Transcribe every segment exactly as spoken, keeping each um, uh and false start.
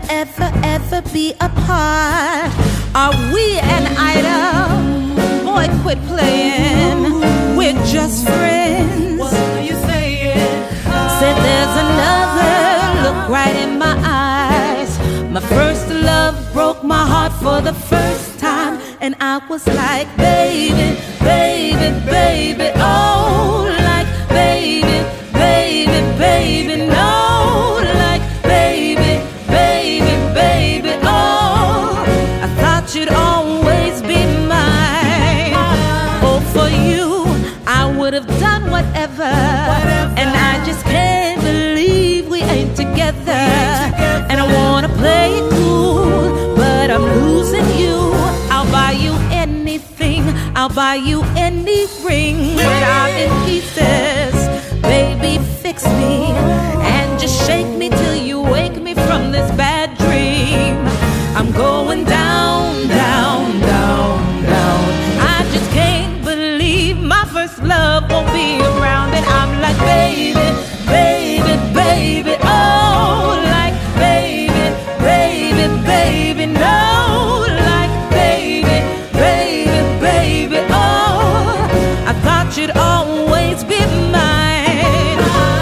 ever, ever be apart. Are we an item? Boy, quit playing. We're just friends. What are you saying? Said there's another. Look right in my eyes. My first love broke my heart for the first time, and I was like, baby, baby, baby, oh, like baby, baby, baby, no, like baby, baby, baby, oh, I thought you'd always be mine. Oh, for you, I would have done whatever, and I just can't believe we ain't together. And I wanna play it cool, but I'm losing you. I'll buy you anything, I'll buy you any ring, but I'm in pieces. Baby, fix me and just shake me till you wake me from this bad dream. I'm going down, down, down, down. I just can't believe my first love won't be around, and I'm like, baby, baby, baby, oh, like baby, baby, baby, no, like baby, baby, baby, oh, I thought you'd always be mine.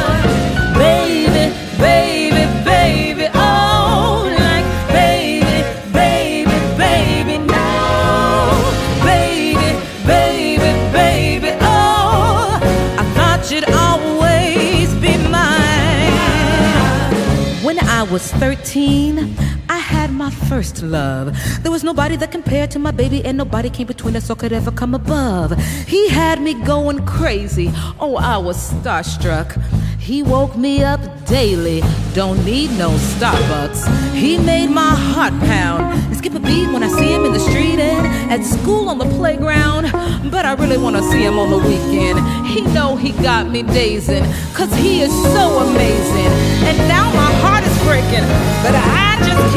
Baby, baby, baby, oh, like baby, baby, baby, no, baby, baby, baby, oh, I thought you'd always be mine. When I was thirteen, I had my first love. There was nobody that compared to my baby, and nobody came between us or could ever come above. He had me going crazy. Oh, I was starstruck. He woke me up daily. Don't need no Starbucks. He made my heart pound and skip a beat when I see him in the street and at school on the playground. But I really want to see him on the weekend. He know he got me dazing, cause he is so amazing. And now my heart is breaking, but I just